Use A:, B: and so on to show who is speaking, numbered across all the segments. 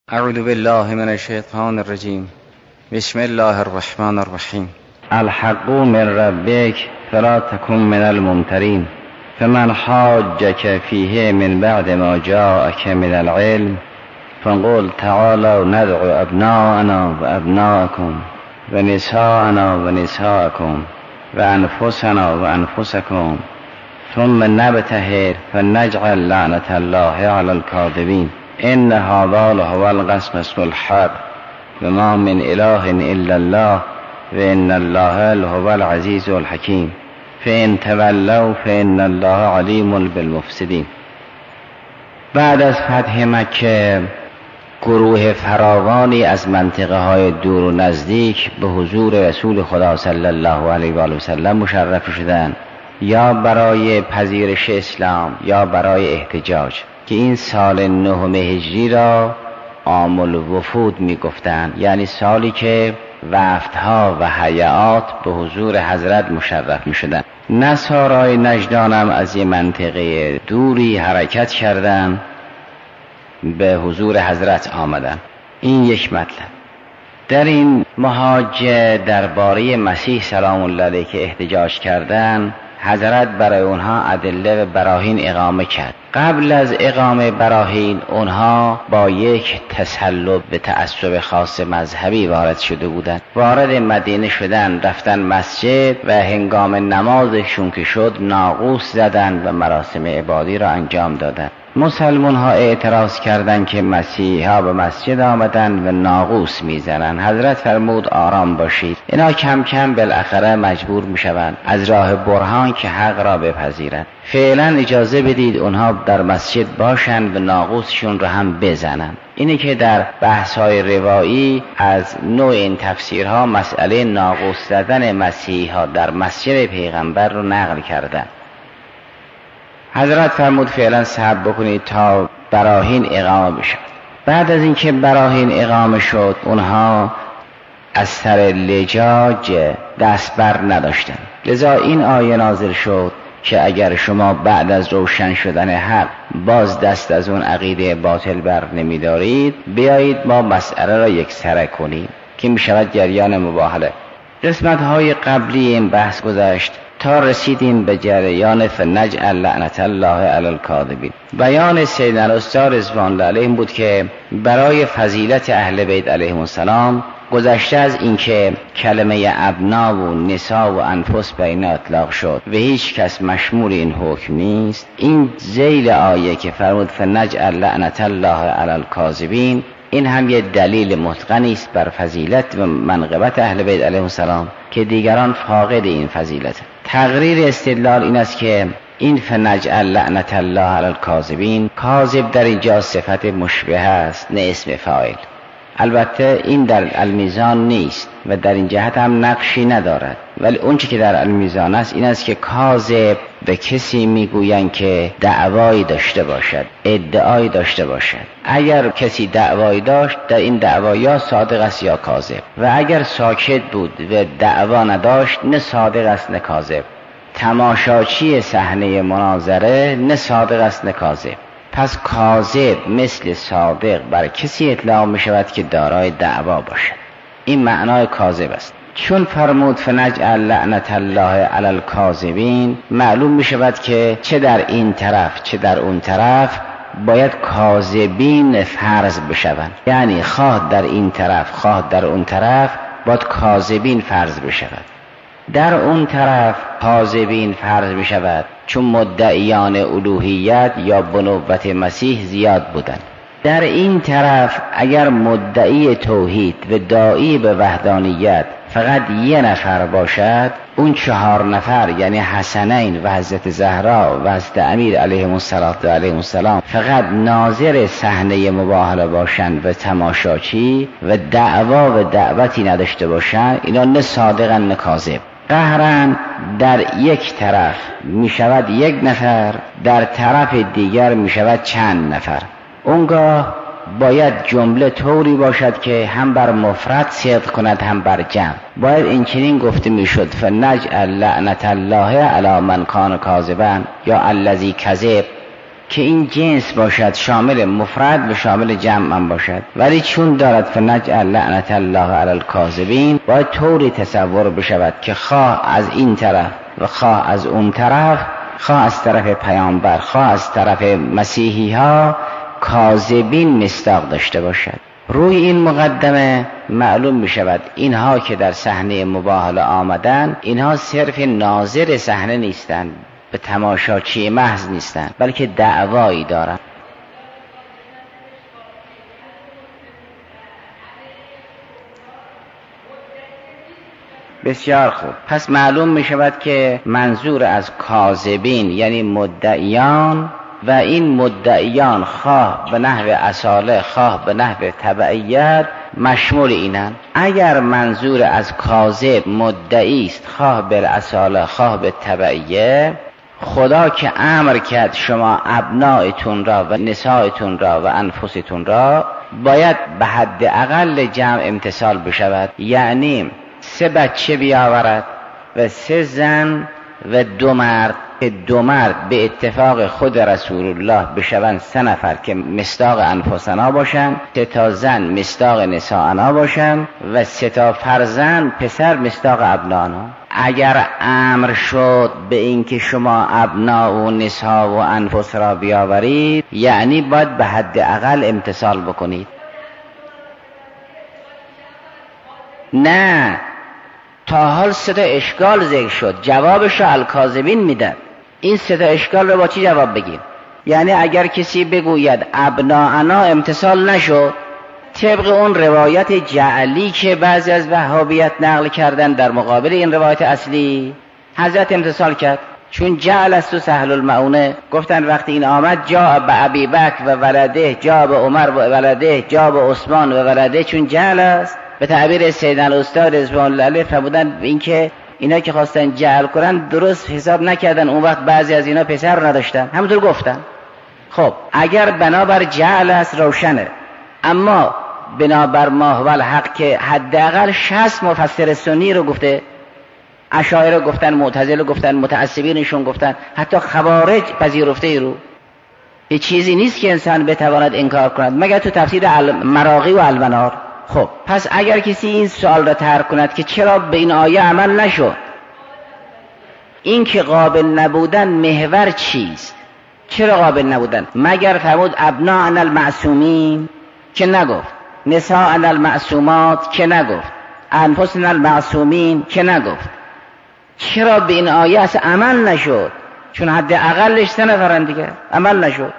A: اعوذ بالله من الشیطان الرجیم. بسم الله الرحمن الرحیم. الحق من ربک فلا تکن من الممترین فمن حاجک فیه من بعد ما جاءک من العلم فقل تعالوا ندعو ابناءنا و ابناءکم و نساءنا و نساءکم و انفسنا و انفسکم ثم نبتهل فنجعل لعنة الله على الكاذبین ان هذا لهو القصص الحق و ما من اله الا الله و ان الله لهو العزیز الحکیم فان تولوا فان الله علیم بالمفسدین. بعد از فتح مکه گروه فراوانی از منطقه های دور و نزدیک به حضور رسول خدا صلی الله علیه و آله و سلم مشرف شدند، یا برای پذیرش اسلام یا برای احتجاج، که این سال 9 هجری را عام الوفود می گفتند، یعنی سالی که وفدها و هیئات به حضور حضرت مشرف می شدند. نصارای نجدان هم از یه منطقه دوری حرکت کردند، به حضور حضرت آمدند. این یک مطلب. در این محاجه درباره مسیح سلام الله علیه که احتجاج کردند، حضرت برای اونها ادله و براهین اقامه کرد. قبل از اقامه براهین اونها با یک تسلب به تعصب خاص مذهبی وارد شده بودند. وارد مدینه شدن، رفتن مسجد و هنگام نمازشون که شد ناقوس زدند و مراسم عبادی را انجام دادند. مسلمان ها اعتراض کردند که مسیحی ها به مسجد آمدند و ناقوس میزنند. حضرت فرمود آرام باشید، اینا کم کم بالاخره مجبور میشوند از راه برهان که حق را بپذیرند. فعلا اجازه بدید اونها در مسجد باشند و ناقوسشون را هم بزنند. اینه که در بحث‌های روایی از نوع این تفسیرها مسئله ناقوس زدن مسیحی ها در مسجد پیغمبر رو نقل کردند. حضرت فرمود فعلا صبر بکنید تا براهین اقامه بشد. بعد از اینکه براهین اقامه شد اونها از سر لجاج دست بر نداشتند. لذا این آیه نازل شد که اگر شما بعد از روشن شدن حق باز دست از اون عقیده باطل بر نمیدارید، بیایید ما مسئله را یک سره کنیم که می شود جریان مباهله. قسمت های قبلی این بحث گذشت تا رسیدیم به جریان فنجعل لعنة الله علی الکاذبین. بیان سیدنا الاستاد رضوان الله علیهم بود که برای فضیلت اهل بیت علیهم السلام گذشته از اینکه کلمه ابنا و نساء و انفس بین اطلاق شد و هیچ کس مشمول این حکم نیست، این ذیل آیه که فرمود فنجعل لعنة الله علی الکاذبین، این هم یه دلیل متقنی است بر فضیلت و منقبت اهل بیت علیهم السلام که دیگران فاقد این فضیلت. تقریر استدلال این است که این فنجعل لعنة الله علی الکاذبین، کاذب در اینجا صفت مشبه است نه اسم فاعل. البته این در المیزان نیست و در این جهت هم نقشی ندارد، ولی اون چی که در المیزان است این است که کاذب به کسی میگویند که دعوایی داشته باشد، ادعایی داشته باشد. اگر کسی دعوایی داشت در این دعوا یا صادق است یا کاذب، و اگر ساکت بود و دعوا نداشت نه صادق است نه کاذب. تماشاچی صحنه مناظره نه صادق است نه کاذب. پس کاذب مثل صادق بر کسی اطلاق می شود که دارای دعوا باشد. این معنای کاذب است. چون فرمود فنجعل لعنة الله علی الکاذبین، معلوم می شود که چه در این طرف چه در اون طرف باید کاذبین فرض بشوند. یعنی خواه در این طرف خواه در اون طرف باید کاذبین فرض بشود. در اون طرف کاذبین فرض می شود چون مدعیان الوهیت یا بنوت مسیح زیاد بودند. در این طرف اگر مدعی توحید و داعی به وحدانیت فقط یه نفر باشد، اون 4 نفر یعنی حسنین و حضرت زهرا و حضرت امیر علیهم السلام فقط ناظر صحنه مباهله باشند و تماشاچی و دعوا و دعوتی نداشته باشند، اینا نه صادقن نه کاذب. قهرن در یک طرف می شود 1 نفر، در طرف دیگر می شود چند نفر. اونگاه باید جمله طوری باشد که هم بر مفرد صدق کند هم بر جمع. باید این چنین گفته می شد فنجعل لعنة الله علی من کان کاذبا یا الذی کذب که این جنس باشد، شامل مفرد و شامل جمع هم باشد، ولی چون دارد فنجعل لعنت الله علی الکاذبین، باید طوری تصور بشود که خواه از این طرف و خواه از اون طرف، خواه از طرف پیامبر خواه از طرف مسیحی ها، کاذبین مصداق داشته باشد. روی این مقدمه معلوم می شود اینها که در صحنه مباهله آمدن، اینها صرف ناظر صحنه نیستند، به تماشاچی محض نیستند، بلکه دعوایی دارند. بسیار خوب. پس معلوم می شود که منظور از کاذبین یعنی مدعیان، و این مدعیان خواه به نحو اصاله خواه به نحو تبعیت مشمول اینن. اگر منظور از کاذب مدعی است خواه به اصاله خواه به تبعیه، خدا که امر کرد شما ابنایتون را و نسایتون را و انفستون را باید به حد اقل جمع امتصال بشود، یعنی 3 بچه بیاورد و 3 زن و 2 مرد، که 2 مرد به اتفاق خود رسول الله بشوند 3 نفر که مصداق انفسنا باشند، 3 تا زن مصداق نساءنا باشند و 3 تا فرزند پسر مصداق ابنانا. اگر امر شد به این که شما ابنا و نساء و انفس را بیاورید، یعنی باید به حد اقل امتصال بکنید. نه، تا حال 3 تا اشکال ذکر شد، جوابش را الکاذبین میدن. این 3 تا اشکال رو با چی جواب بگیم؟ یعنی اگر کسی بگوید ابناءنا امتصال نشد، طبق اون روایت جعلی که بعضی از وهابیت نقل کردن در مقابل این روایت اصلی، حضرت امتصال کرد. چون جعل است و سهل المعونه، گفتن وقتی این آمد جا به ابی بکر و ولده، جا به عمر و ولده، جا به عثمان و ولده، چون جعل است. به تعبیر سیدنا الاستاد رضوان الله علیه فرمودن این که اینا که خواستن جعل کنن درست حساب نکردن، اون وقت بعضی از اینا پسر نداشتن، همونطور گفتن. خب اگر بنابر جعل است روشنه، اما بنابر ما و الحق که حداقل 60 مفسر سنی رو گفته، اشاعره گفتن، معتزله گفتن، متعصبینشون گفتن، حتی خوارج پذیرفته ای رو. یه چیزی نیست که انسان بتواند انکار کند مگر تو تفسیر مراغی و المنار. خب پس اگر کسی این سوال را طرح کند که چرا به این آیه عمل نشد، این که قابل نبودن محور چیست؟ چرا قابل نبودن؟ مگر فرمود ابناءنا المعصومین که نگفت، نساءنا المعصومات که نگفت، انفسنا المعصومین که نگفت. چرا به این آیه اصلا عمل نشد؟ چون حد اقلش 3 نفرن دیگه، عمل نشد.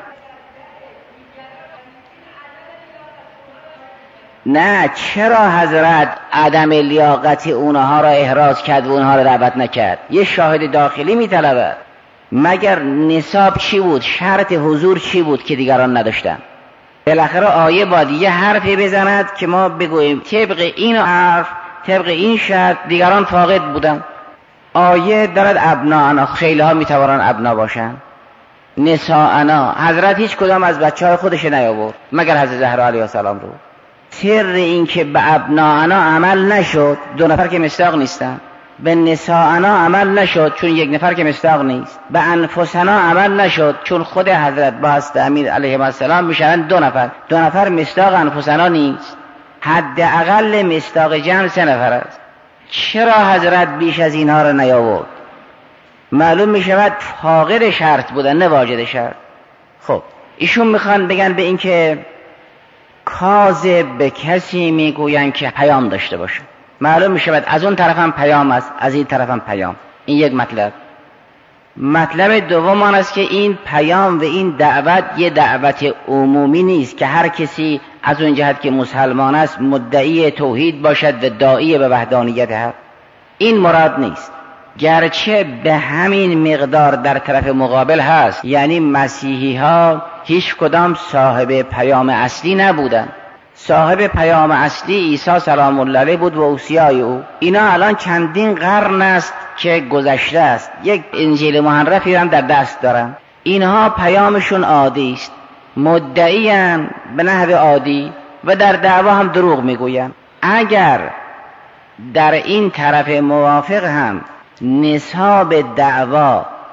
A: نه، چرا حضرت عدم لیاقت اونها را احراز کرد و اونها را دعوت نکرد؟ یه شاهد داخلی میطلبد. مگر نصاب چی بود؟ شرط حضور چی بود که دیگران نداشتن؟ بالاخره آیه باید یه حرفی بزند که ما بگوییم طبق این حرف، طبق این شرط دیگران فاقد بودن. آیه دارد ابناءنا، خیلی ها میتوانن ابنا باشن، نساءنا، حضرت هیچ کدام از بچه های خودش نیاورد مگر حضرت زهرا علیه السلام رو. سر این که به ابناءنا عمل نشد، 2 نفر که مصداق نیستن، به نساءنا عمل نشد چون 1 نفر که مصداق نیست، به انفسنا عمل نشد چون خود حضرت با حضرت امیر علیه السلام میشن 2 نفر، 2 نفر مصداق انفسنا نیست، حد اقل مصداق جمع 3 نفر است. چرا حضرت بیش از اینها را نیاورد؟ معلوم میشود فاقد شرط بودن نه واجد شرط. خب ایشون میخوان بگن به این که کاذب به کسی میگوین که پیام داشته باشه. معلوم میشود از اون طرف هم پیام است، از این طرف هم پیام. این یک مطلب. مطلب دوم آن است که این پیام و این دعوت یه دعوت عمومی نیست که هر کسی از اون جهت که مسلمان است مدعی توحید باشد و داعی به وحدانیت حق. این مراد نیست، گرچه به همین مقدار در طرف مقابل هست. یعنی مسیحی ها هیچ کدام صاحب پیام اصلی نبودن. صاحب پیام اصلی عیسی سلام الله علیه بود و اوصیای او. اینا الان چندین قرن است که گذشته است، یک انجیل محرفی هم در دست دارن. اینها پیامشون عادی است، مدعیان به نحو عادی و در دعوا هم دروغ میگوین. اگر در این طرف موافق هم نصاب دعوا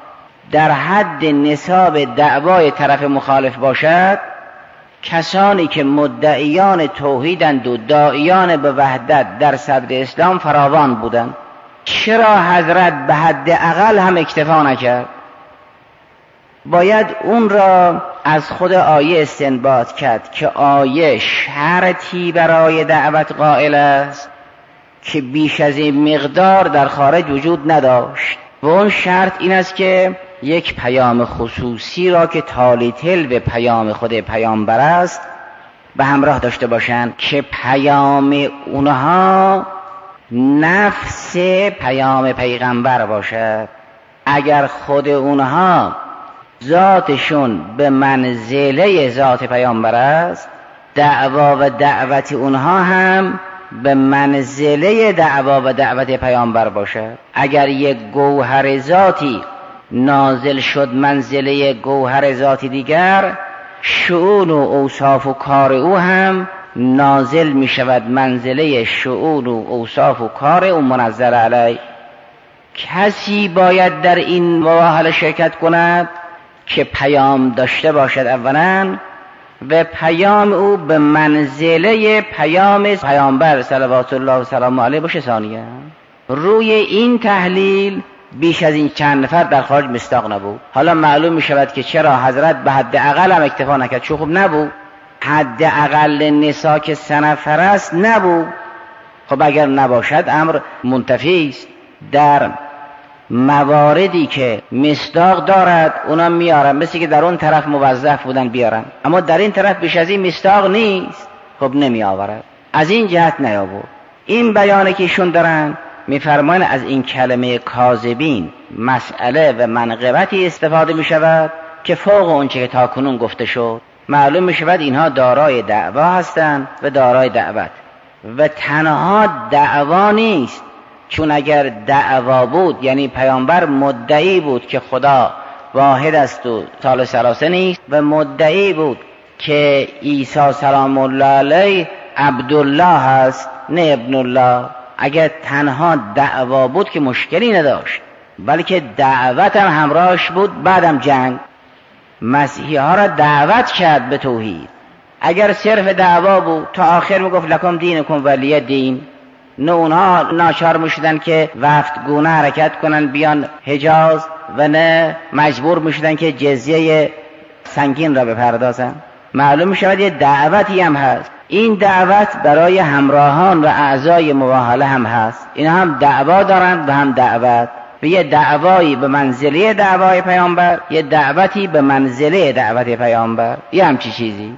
A: در حد نصاب دعوای طرف مخالف باشد، کسانی که مدعیان توحیدند و داعیان به وحدت در صدر اسلام فراوان بودند. چرا حضرت به حد اقل هم اکتفا نکرد؟ باید اون را از خود آیه استنباط کرد که آیه شرطی برای دعوت قائل است که بیش از این مقدار در خارج وجود نداشت و اون شرط این است که یک پیام خصوصی را که تالی تل به پیام خود پیامبر است به همراه داشته باشند که پیام اونها نفس پیام پیغمبر باشد. اگر خود اونها ذاتشون به منزله ذات پیامبر است، دعوا و دعوت اونها هم به منزله دعوا و دعوت پیامبر باشد. اگر یک گوهر ذاتی نازل شد منزله گوهر ذاتی دیگر، شؤون و اوصاف و کار او هم نازل می شود منزله شؤون و اوصاف و کار او منزل علیه. کسی باید در این مباهله شرکت کند که پیام داشته باشد اولا و پیام او به منزله پیام پیامبر صلوات الله و سلام علیه باشه ثانیا. روی این تحلیل بیش از این چند نفر در خارج مصداق نبود. حالا معلوم می شود که چرا حضرت به حد اقل هم اکتفا نکرد، چون خوب نبود. حد اقل نسا که 3 نفر است نبود. خب اگر نباشد امر منتفی است. در مواردی که مصداق دارد اونا میارن، مثل که در اون طرف موظف بودن بیارن، اما در این طرف بیش از این مصداق نیست، خب نمی آورد. از این جهت نیاورد. این بیانه که ایشون دارن میفرمایند از این کلمه کاذبین مسئله و منقبتی استفاده می شود که فوق اون چه که تاکنون گفته شد. معلوم می شود اینها دارای دعوا هستند و دارای دعوت، و تنها دعوا نیست، چون اگر دعوا بود یعنی پیامبر مدعی بود که خدا واحد است و ثالث ثلاثه نیست و مدعی بود که عیسی سلام الله علیه عبدالله است نه ابن الله. اگر تنها دعوا بود که مشکلی نداشت، بلکه دعوت هم همراهش بود. بعدم جنگ مسیحی ها را دعوت کرد به توحید. اگر صرف دعوا بود تا آخر میگفت لکم دینکم ولی دین، نه اونها ناچار میشدن که وفدگونه حرکت کنن بیان حجاز و نه مجبور میشدن که جزیه سنگین را بپردازن. معلوم میشود یه دعوتی هم هست. این دعوت برای همراهان و اعضای مباهله هم هست. این هم دعوا دارند و هم دعوت، و یه دعوایی به منزله دعوای پیامبر، یه دعوتی به منزله دعوت پیامبر. یه همچی چیزی.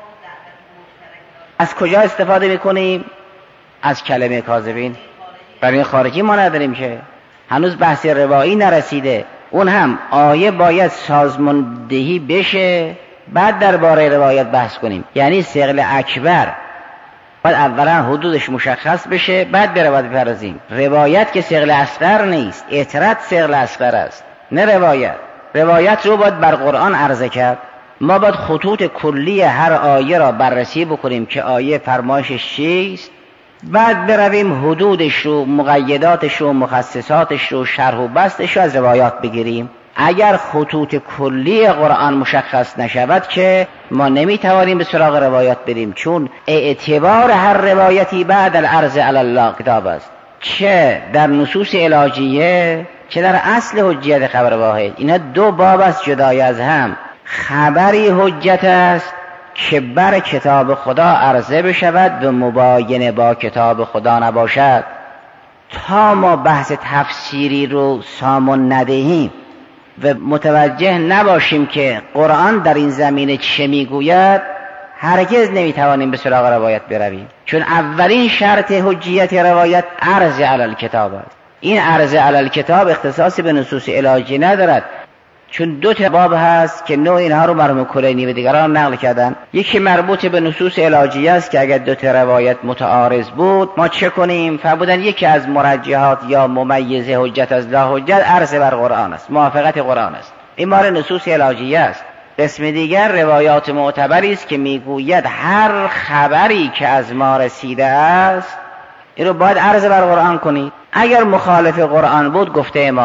A: از کجا استفاده میکنیم؟ از کلمه کاذبین. برای خارجی ما نداریم که هنوز بحث روایی نرسیده. اون هم آیه باید سازماندهی بشه، بعد درباره روایت بحث کنیم. یعنی ثقل اکبر باید اولا حدودش مشخص بشه، بعد به روایت بپردازیم. روایت که ثقل اصغر نیست، اطرد ثقل اصغر است، نه روایت. روایت رو باید بر قرآن عرضه کرد. ما باید خطوط کلی هر آیه را بررسی بکنیم که آیه فرمایشش چیست، بعد برویم حدودش رو، مقیداتش رو، مخصصاتش رو، شرح و بستش رو از روایات بگیریم. اگر خطوط کلی قرآن مشخص نشود که ما نمیتوانیم به سراغ روایات بریم، چون اعتبار هر روایتی بعد العرض علی الله کتاب است، چه در نصوص الهیه چه در اصل حجیت خبر واحد. اینا دو باب است جدای از هم. خبری حجت است که بر کتاب خدا عرضه بشود و مباینه با کتاب خدا نباشد. تا ما بحث تفسیری رو سامان ندهیم و متوجه نباشیم که قرآن در این زمینه چه میگوید، هرگز نمیتوانیم به سراغ روایت برویم. چون اولین شرط حجیت روایت عرض علی الکتاب است. این عرض علی الکتاب اختصاصی به نصوص الهی ندارد، چون دو تا باب هست که نوع اینها رو مرحوم کلینی و دیگران نقل کردن. یکی مربوط به نصوص الهی است که اگر دو تا روایت متعارض بود ما چه کنیم؟ فرمودن یکی از مرجحات یا ممیز حجت از لا حجت عرض بر قرآن است، موافقت قرآن است. این مال نصوص الهی است. قسم دیگر روایات معتبری است که میگوید هر خبری که از ما رسیده است این رو باید عرض بر قرآن کنید. اگر مخالف قرآن بود گفته ما نیست.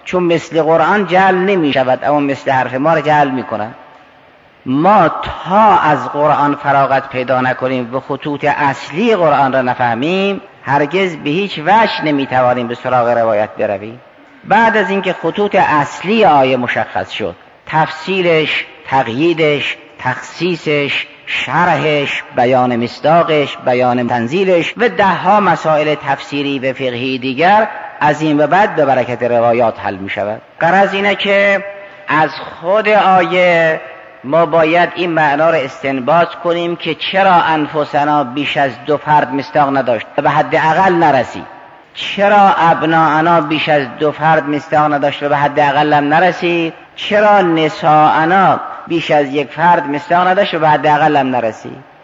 A: چون مثل قرآن جعل نمی شود، اما مثل حرف ما را جعل می کنند. ما تا از قرآن فراغت پیدا نکنیم و خطوط اصلی قرآن را نفهمیم، هرگز به هیچ وجه نمیتوانیم به سراغ روایت برویم. بعد از اینکه خطوط اصلی آیه مشخص شد، تفسیرش، تقییدش، تخصیصش، شرحش، بیان مصداقش، بیان تنزیلش و دهها مسائل تفسیری و فقهی دیگر، از این به بعد به برکت روایات حل می شود. غرض اینه که از خود آیه ما باید این معنا را استنباط کنیم که چرا انفسنا بیش از 2 فرد مصداق نداشت و به حد اقل نرسید، چرا ابناءنا بیش از 2 فرد مصداق نداشت و به حد اقل هم نرسید، چرا نساءنا بیش از 1 فرد مصداق نداشت و به حد اقل هم نرسید.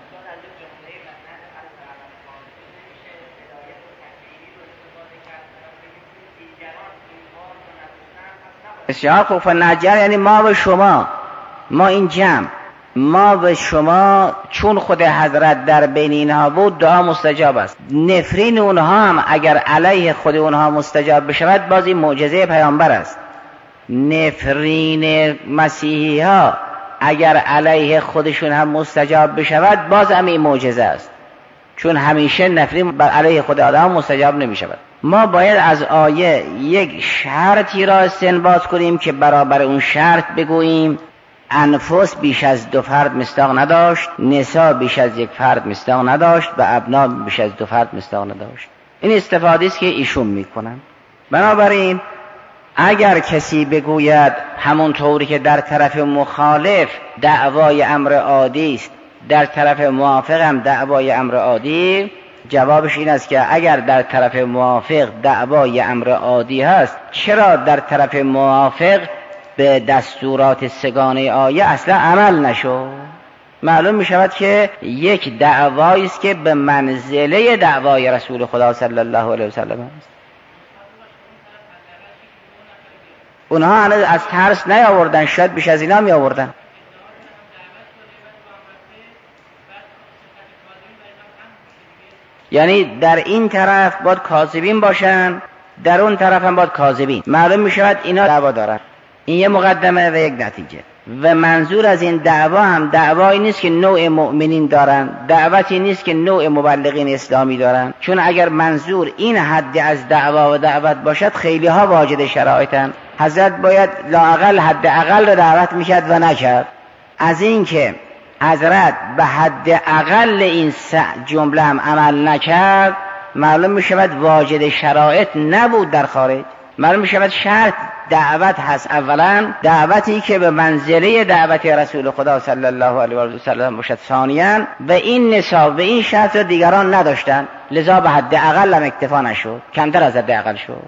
A: بسیار خوب. فنجر یعنی ما و شما، ما این جمع، ما و شما، چون خود حضرت در بین اینها بود دعا مستجاب است. نفرین اونها هم اگر علیه خود اونها مستجاب بشود باز این معجزه پیامبر است. نفرین مسیحی ها اگر علیه خودشون هم مستجاب بشود باز هم این معجزه است، چون همیشه نفرین بر علیه خود آدم مستجاب نمی شود. ما باید از آیه یک شرطی را استنباط کنیم که برابر اون شرط بگوییم انفس بیش از 2 فرد مصداق نداشت، نساء بیش از 1 فرد مصداق نداشت و ابنا بیش از 2 فرد مصداق نداشت. این استفاده است که ایشون میکنن. بنابراین اگر کسی بگوید همون طوری که در طرف مخالف دعوای امر عادی است، در طرف موافق هم دعوای امر عادی، جوابش این است که اگر در طرف موافق دعوای امر عادی هست، چرا در طرف موافق به دستورات سگانه آیه اصلا عمل نشو؟ معلوم می شود که یک دعوایی است که به منزله دعوای رسول خدا صلی الله علیه وسلم است. اونها از ترس نیاوردن، شاید بیش از اینا می آوردن. یعنی در این طرف باید کاذبین باشن، در اون طرف هم باید کاذبین. معلوم می شود اینا دعوا دارن. این یه مقدمه و یک نتیجه. و منظور از این دعوا هم دعوایی نیست که نوع مؤمنین دارن، دعوتی نیست که نوع مبلغین اسلامی دارن، چون اگر منظور این حد از دعوا و دعوت باشد خیلی ها واجد شرایطن. حضرت باید لااقل حد اقل رو دعوت میکرد و نکرد. از این که حضرت به حد اقل این جمله هم عمل نکرد، معلوم میشود واجد شرایط نبود در خارج. معلوم میشود شرط دعوت هست، اولا دعوتی که به منزله دعوت رسول خدا صلی الله علیه و سلم باشد، ثانیاً و این نصاب و این شرط را دیگران نداشتن، لذا به حد اقل هم اکتفا نشد، کمتر از حد اقل شد.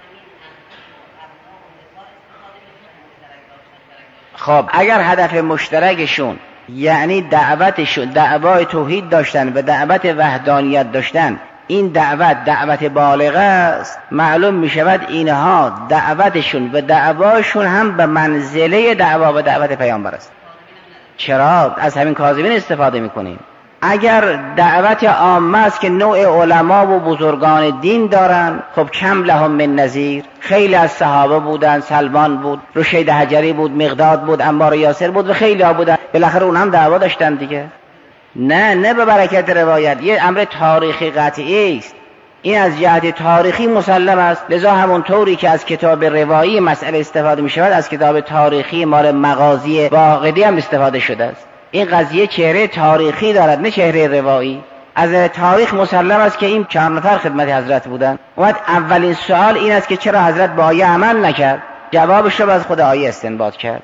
A: خب اگر هدف مشترکشون یعنی دعوتشون دعوای توحید داشتن و دعوت وحدانیت داشتن، این دعوت بالغه است، معلوم می شود اینها دعوتشون و دعواشون هم به منزله دعوا و دعوت پیامبر است. چرا؟ از همین کاذبین استفاده می کنیم. اگر دعوت عامه است که نوع علما و بزرگان دین دارن، خب کم لهم من نظیر، خیلی از صحابه بودن، سلمان بود، رشید حجری بود، مقداد بود، عمار یاسر بود و خیلی ها بودن، بالاخره اون هم دعوا داشتن دیگه. نه به برکت روایت، یه امر تاریخی قطعی است، این از جهت تاریخی مسلم است. لذا همون طوری که از کتاب روایی مسئله استفاده می شود، از کتاب تاریخی مال مغازی واقعی هم استفاده شده است. این قضیه چهره تاریخی دارد، نه چهره روایی. از تاریخ مسلم است که این 4 نفر خدمت حضرت بودن. اولین سوال این است که چرا حضرت با آیه عمل نکرد؟ جوابش رو از خود آیه استنباط کرد.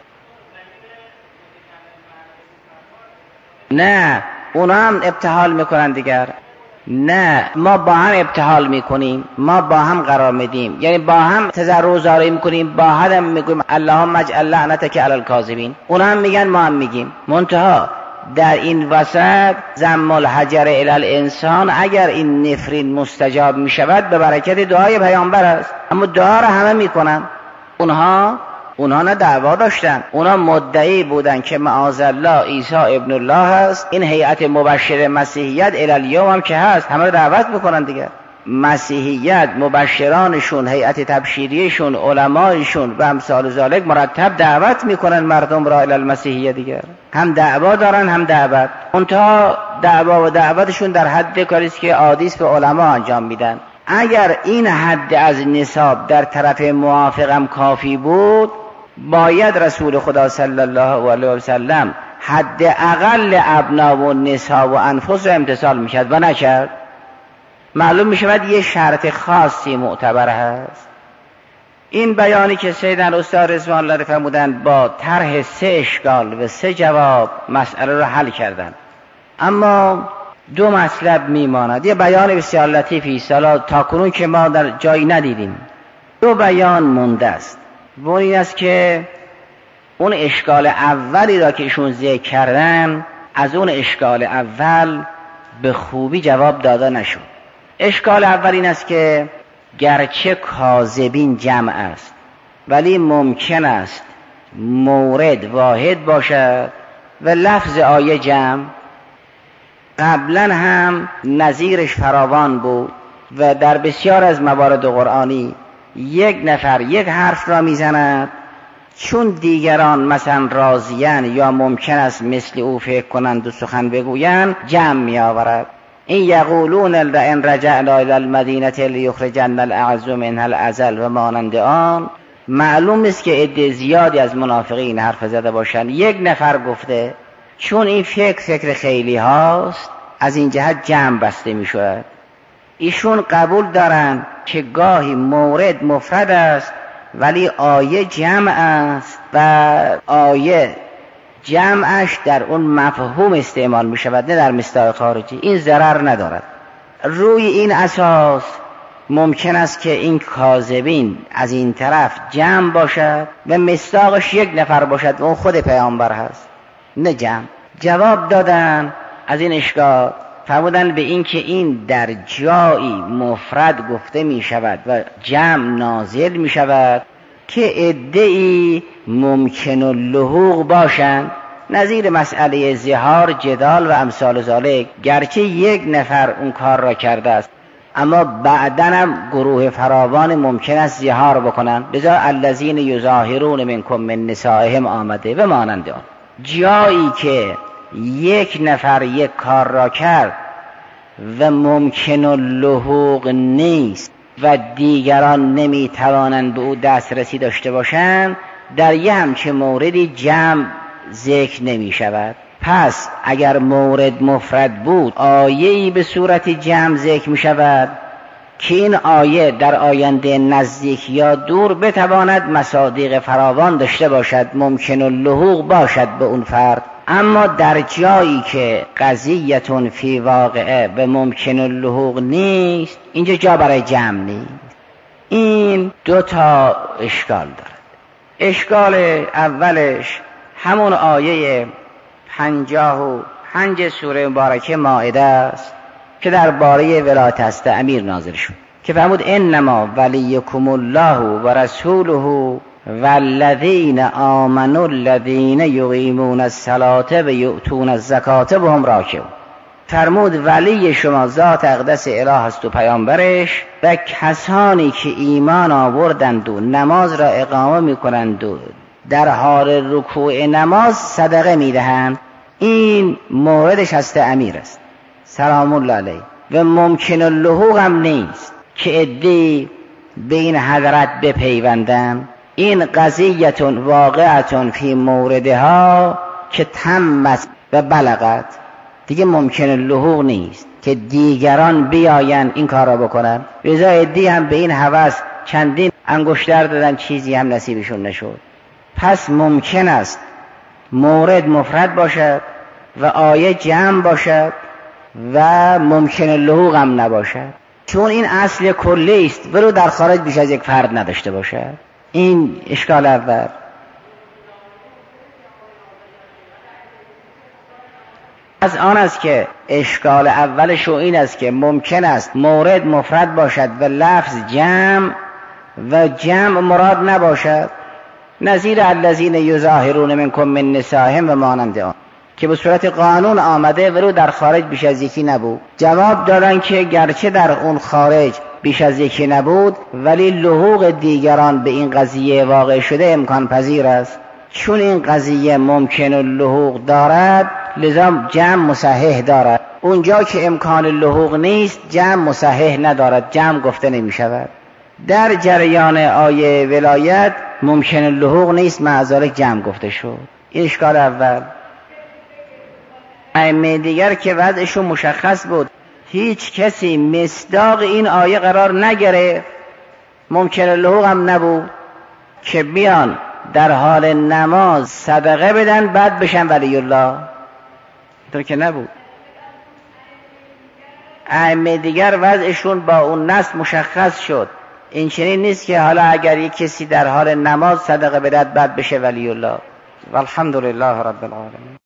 A: نه اونا هم ابتحال میکنن دیگر. نه ما با هم ابتحال میکنیم، ما با هم قرار میدیم، یعنی با هم تضرع و زاری میکنیم، با هم میگیم اللهم اجعل لعنتک علی الکاذبین. اونا هم میگن ما هم میگیم. منتها در این وسط ضم الحجر الی الانسان، اگر این نفرین مستجاب میشود به برکت دعای پیامبر است. اما دعا را همه میکنن. اونها نه دعوا داشتن، اونها مدعی بودن که معاذالله عیسی ابن الله هست. این هیئت مبشر مسیحیت الی الیوم هم که هست، همه رو دعوت میکنن دیگه. مسیحیت مبشرانشون، هیئت تبشیریشون، علمایشون و امثال ذالک مرتب دعوت میکنن مردم را الی المسیحیه دیگر، هم دعوا دارن هم دعوت. اونتا دعوا و دعوتشون در حد کاری است که عادیست به علما انجام میدن. اگر این حد از نصاب در طرف موافقم کافی بود، باید رسول خدا صلی الله علیه و سلم حد اقل ابنا و نساء و انفس را امتثال میکرد و نکرد. معلوم میشود یه شرط خاصی معتبر هست. این بیانی که سیدن استاد رضوان الله فرمودن با طرح 3 اشکال و 3 جواب مسئله را حل کردن، اما 2 مطلب میماند. یه بیان بسیار لطیفی سالا تا کنون که ما در جایی ندیدیم. 2 بیان مونده است. و این است که اون اشکال اولی را که ایشون ذکر کردن، از اون اشکال اول به خوبی جواب داده نشد. اشکال اول این است که گرچه کاذبین جمع است، ولی ممکن است مورد واحد باشد و لفظ آیه جمع. قبلا هم نظیرش فراوان بود و در بسیار از موارد قرآنی یک نفر یک حرف را میزند، چون دیگران مثلا راضیان یا ممکن است مثل او فکر کنند و سخن بگویند، جمع می آورد. این یقولون ان رجعنا الی المدینه لیخرجن الاعز منها الاذل و مانند آن. معلوم است که عده زیادی از منافقین حرف زده باشند، یک نفر گفته، چون این فکر خیلی هاست، از این جهت جمع بسته می شود. ایشون قبول دارن که گاهی مورد مفرد است ولی آیه جمع است و آیه جمعش در اون مفهوم استعمال می شود، نه در مصداق خارجی. این ضرر ندارد. روی این اساس ممکن است که این کاذبین از این طرف جمع باشد و مصداقش یک نفر باشد و اون خود پیامبر هست، نه جمع. جواب دادن از این اشکال، فرمودن به این که این در جایی مفرد گفته می شود و جمع نازل می شود که عده‌ای ممکن اللحوق باشند، نظیر مسئله ظهار، جدال و امثال ذالک. گرچه یک نفر اون کار را کرده است، اما بعداً هم گروه فراوان ممکن است ظهار بکنند. لذا الذین یظاهرون منکم من نسائهم آمده و مانند آن. جایی که یک نفر یک کار را کرد و ممکن اللحوق نیست و دیگران نمیتوانند به او دسترسی داشته باشند، در یه همچه موردی جمع ذکر نمی شود. پس اگر مورد مفرد بود، آیه‌ای به صورت جمع ذکر می شود که این آیه در آینده نزدیک یا دور بتواند مصادیق فراوان داشته باشد، ممکن اللحوق باشد به اون فرد. اما در جایی که قضیتون فی واقعه و ممکن اللحوق نیست، اینجا جا برای جمع نیست. این 2 تا اشکال دارد. اشکال اولش همون آیه 55 سوره مبارکه مائده است که درباره ولایت است امیر نازل شد، که فرمود انما ولیکم الله و رسوله والذین آمنوا الذین یقیمون الصلاة و یؤتون الزکاة و هم راکعون. فرمود ولی شما ذات اقدس اله است و پیامبرش و کسانی که ایمان آوردند و نماز را اقامه میکنند و در حال رکوع نماز صدقه میدهند. این موردش هست امیر است سلام الله علیه و ممکن اللحوق هم نیست که عده‌ای به این حضرت بپیوندند. این قضیتون واقعتون فی موردها که تمت و بلغت، دیگه ممکن اللحوق نیست که دیگران بیاین این کار را بکنن. رضا عدی هم به این هوس چندین انگشتر دادن، چیزی هم نصیبشون نشد. پس ممکن است مورد مفرد باشد و آیه جمع باشد و ممکن اللحوق هم نباشد، چون این اصل کلی است ولو در خارج بیش از یک فرد نداشته باشد. این اشکال اول. از آن است که اشکال اولش این است که ممکن است مورد مفرد باشد و لفظ جمع و جمع مراد نباشد، نظیر الذین یظاهرون منکم من نسائهم و مانند آن. که به صورت قانون آمده ولو در خارج بیش از یکی نبود. جواب دادن که گرچه در اون خارج بیش از یکی نبود ولی لحوق دیگران به این قضیه واقع شده امکان پذیر است. چون این قضیه ممکن اللحوق دارد لذا جمع مصحح دارد. اونجا که امکان لحوق نیست جمع مصحح ندارد، جمع گفته نمی شود. در جریان آیه ولایت ممکن اللحوق نیست، مع ذلک جمع گفته شد. این اشکال اول. ائمه دیگر که وضعشون مشخص بود، هیچ کسی مصداق این آیه قرار نگرفت، ممکن اللحوق هم نبود که بیان در حال نماز صدقه بدن بعد بشن ولی الله، اینطور که نبود. ائمه دیگر وضعشون با اون نص مشخص شد. این چنین نیست که حالا اگر یک کسی در حال نماز صدقه بدهد بعد بشه ولی الله. والحمد لله رب العالمین.